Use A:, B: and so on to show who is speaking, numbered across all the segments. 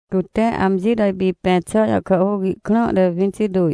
A: Cute amzi dai bi pensa ya ka hogi kna de 22.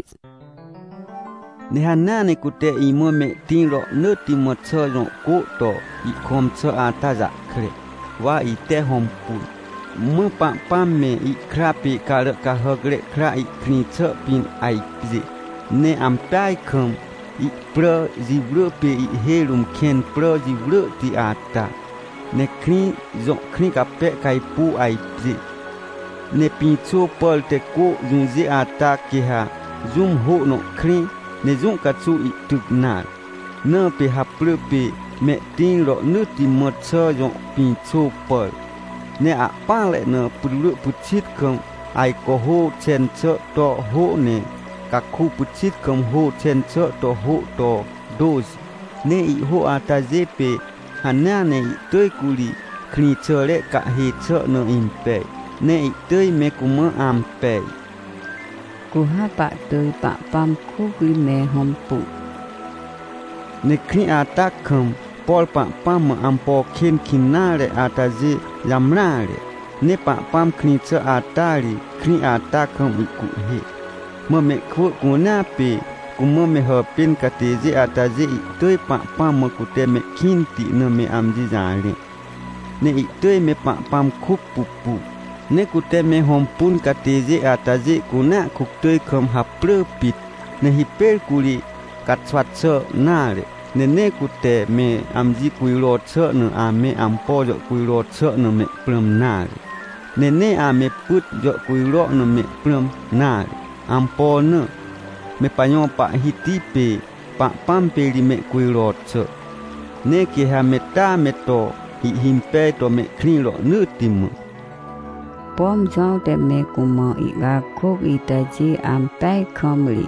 B: Ni hana ni kute imo me tin ro no ti mo cho ro ko to I kom cho ata za kre wa I te hom pu mo pa me I krapi ka le ka hogre kra I kni cho pin ai pi ne am tai kom I pro ji bro pe I helum ken pro ji bro ti ata ne kni zo kni ka pe kai pu ai pi ne pin cho pol te ko zunzi ata ki ha zum ho no kni ne zung ka chu I tuk na ne pe ha plu pe me tin ro nu ti mo cho yo pin cho pol ne a pa le ne plu pu chit kom ai ko ho chen cho to ho ne ka khu pu chit kom ho chen cho to ho to dos ne I ho ata je pe hana ne I toi kuli kni cho le ka he cho no im pe ne I toi me ku mo am pe
A: Ku ha pa tui pa pam ku gi me hom pu.
B: Ne kni ata kom pol pa pam am po kin kinare ata je lamrare ne pa pam kni cho ata ri kni ata kom I ku he mo me khu ku na pe ku mo me ho pin ka te je ata je I toi pa pam mo ku te me kin ti no me am ji ja re ne I toi me pa pam khu pu pu ne ku te me hom pun ka te je ata je ku na ku toi kom ha pru pit ne hi per ku ri ka swat cho na re ne ku te me am ji ku ro cho no a me am po jo ku ro cho no me plum na re ne a me put jo ku ro no me plum na re am po no me pa nyo pa hi ti pe pa pam pe ri me ku ro cho ne ki ha me ta me to hi him pe to me kni ro nu ti mo
A: Pom zong de me ku mo I ga ku I ta ji am pai komli.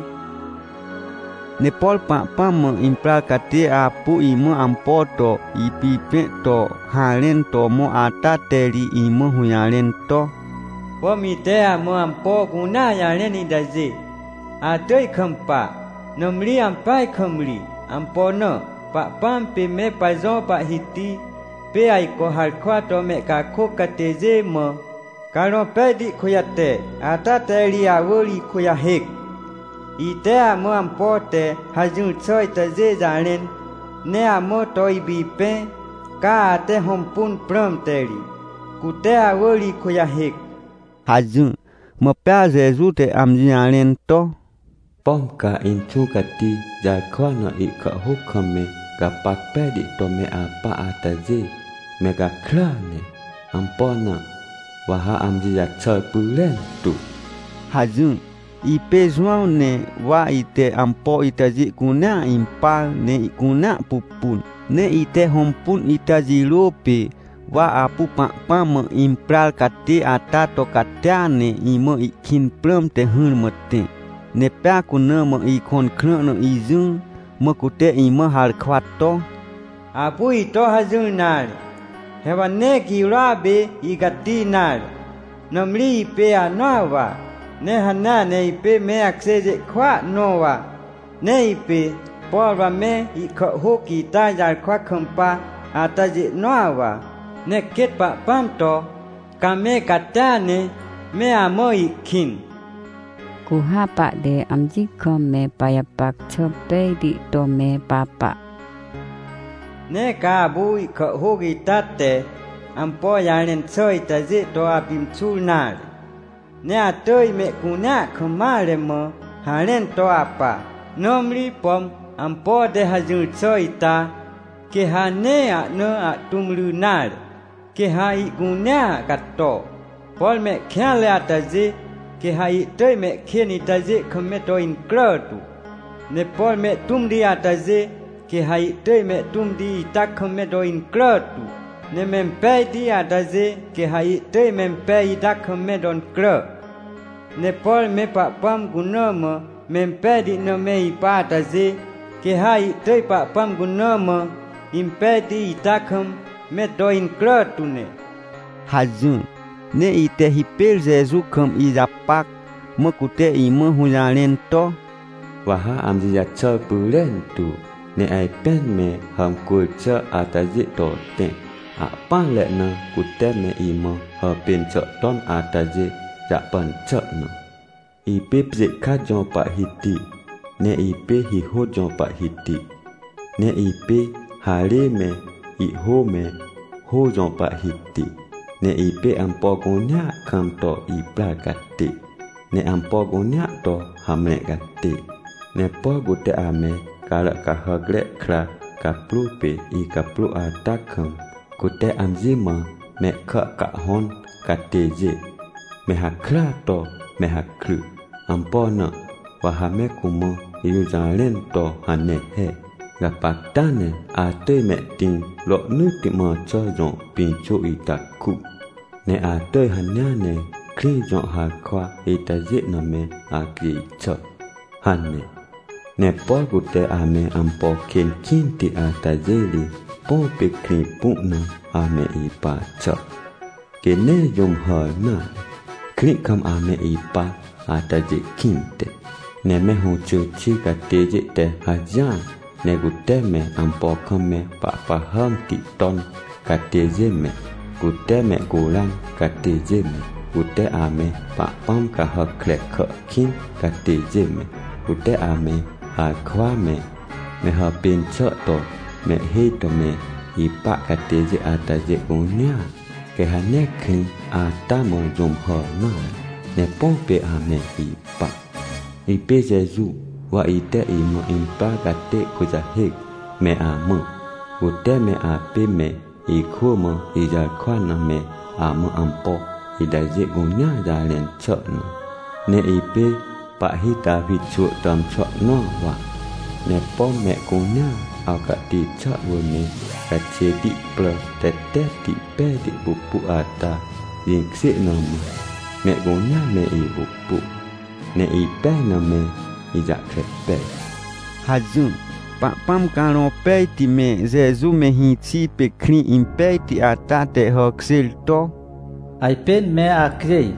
B: ne pol pa mo impra ka te a pu I mo am po to I pi pe to ha len to mo ata te ri I mo hu ya len to
C: po mi te a mo am po ku na ya len ni da ji a toi kham pa nom li am pai kham li am po no pa pam pe me pa zo pa hiti pe ai ko har khwa to me ka khu ka te je mo ka ro pe di khu ya te ata te ri a wo ri khu ya hek I te a mo am po te ha jun choi te je ja len ne a mo toi bi pe ka te hom pun prom te ri ku te a wo ri khu ya hek
B: ha jun mo pa jesu te am ji ya len to
D: pom ka in chu ka ti ja khwa no I ka hu khame ka pa pe di to me a pa a ta je me ka khla ne am po na wa ha am ji ya choi pu len tu
B: ha jun I pe zwan ne wa I te am po I ta ji ku na im pa ne I ku na pu pun ne I te hom pun I ta ji lo pe wa a pu pa mo im pral ka te ata to ka ta ne I mo I kin plum te hun mo te ne pa ku na mo I kon khno no I jun mo ku te I mo har khwat to
C: a pu I to ha jun na he wa ne ki ra be I ga ti na nom li pe a no wa ne hana ne pe me akse je khwa no wa ne pe por wa me I kho ho ki ta ya khwa kham pa ata je no wa ne ket pa pam to ka me ka ta ne me a mo I kin
A: Ku ha pa de am ji kom me pa ya pak cho pe di to me pa pa.
C: Ne ka bu I kho ho ki ta te am po ya len choi ta je to a pim chu na ne a toi me ku na khma le mo ha len to a pa nom li pom am po de ha jun choi ta ke ha ne a no a tum lu na ke ha I ku na ka to pol me khya le ta je ke ha I toi me khe ni ta je khme to in kro tu ne pol me tum di a ta je ke ha I toi me tum di ta khme to in kro tu ne mem pe di a ta je ke ha I toi mem pe I ta khme don kro ne pol me pa pam gu no mo mem pe di no me I pa ta je ke ha I toi pa pam gu no mo im pe di ta kham me do in kro tu ne
B: ha jun ne I te hi per jesu kom I ja pak mo ku te I mo hu ya len to
D: wa ha am ji ya choi pu len tu ne ai pen me ham ku cha a ta ji to te a pa le na ku te me I mo ha pin cho ton a ta ji dạ bần chợ nọ. Ipe pze ka jong pa hiti, ne ipe hi ho jong pa hiti. Ne ipe hale me, I ho me, ho jong pa hiti. Ne ipe ampo gonya kam to I pla gati. Ne ampo gonya to hamle gati. Ne po gute ame kala ka hagle kla ka plu pe I ka plu atakam. Gute amzima me ka hon ka teje. Me hakla to me haklu. Ampo na wahame kumo yu jalen to hane he. Gapatane ate me ting lo nu ti ma cho jong pin chu itaku. Ne ate hanyane kri jong ha kwa itaje na me aki cho. Hane. Ne po gute ame ampo ken kinti atajeli po pe kri puna ame ipa cho. Kene jom ha na. Kri kam ame ipa ataje kinte. Ne me hu chu chi ka teje te hajan. Ne gute me ampo kame pa paham ti ton ka teje me. Gute me gulang ka teje me. Gute ame pa pam ka hakle ka kin ka teje me. Gute ame ha kwa me. Me ha pin cho to me he to me ipa ka teje ataje gunya. Ke ha ne kin atamo jom ha na. Ne pompe ame ipa. Ipe Jesu wa ite imo impa gate kuza hek me amo. Ute me ape me ikumo ija kwana me amo ampo. Idaje gunya jalen chok no. Ne ipe pa hita vichu tam chok no wa. Ne po me gunya au ka ti chok wone. Ka che di ple tete di pe di bupu ata. Ying si no mo. Me gunya me I bupu. Ne ipe na me ija krepe.
B: Hazun, pa pam kano pe ti me Jesu me hinti pe kri impe ti atate hoksel to.
E: Ai pen me akrei.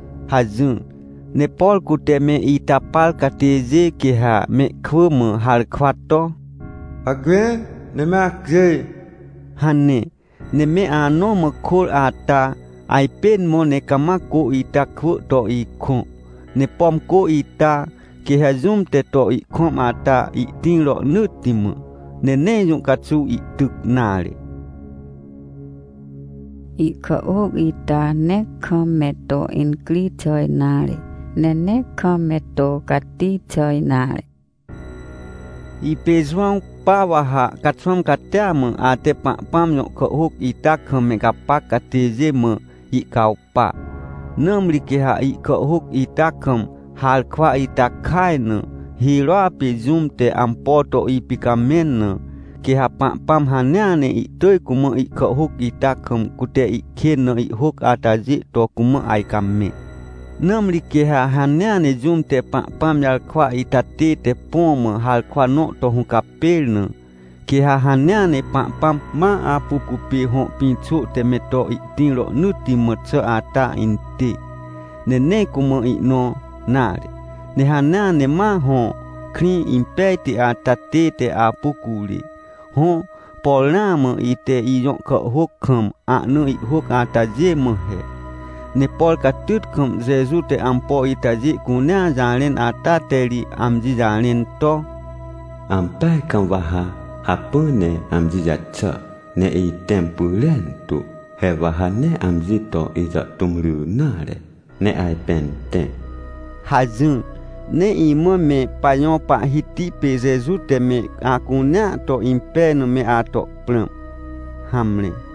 B: Hazun, ne pol kute me itapal kateze ke ha me kwme hal kwato.
C: Agwe ne me akrei.
B: Hane, ne me ano me kol ata. Ai pen mo ne kamako ita kwo to ikon. Ne pom ko ita ke hazum te to ikom ata I ting lo nutim. Ne yung katsu I tuk nale.
A: I ka og ita ne kameto in kli choy nale. Ne kameto kati choy nale.
B: I pezwang pawaha katswam katyam ate pam yung ka og ita kame kapak kateze me I kaupa. Namri ke ha I ka huk itakam hal kwa itakai na hilwa pe zoom te ampoto I pikamen ke ha pam hanyane I toy kuma I ka huk itakam kute I ken na I huk ataji to kuma ai kamme. Namri ke ha hanyane zoom te pam yal kwa itate te pom hal kwa no to hukapel na ke ha hanyane pam ma apuku pe hon pinchu te meto I ting lo nuti motso ata inte. Ne kuma I no nare. Ne hanyane ma hon kri impeti atate te apukuli. Hon polama ite I yon ka hukam anu I huk ataje mohe. Ne pol katut kam Jesu te ampo itaje kunya jalen atateli amji jalen to.
D: Ampai kam waha hapune amji jatsa. Ne I tempulen tu. He waha ne amji to iza tumru nare. Ne ai pente.
B: Hazun, ne imo me payon pa hiti pe Jesu te me akunya to impe no me ato plum. Hamle.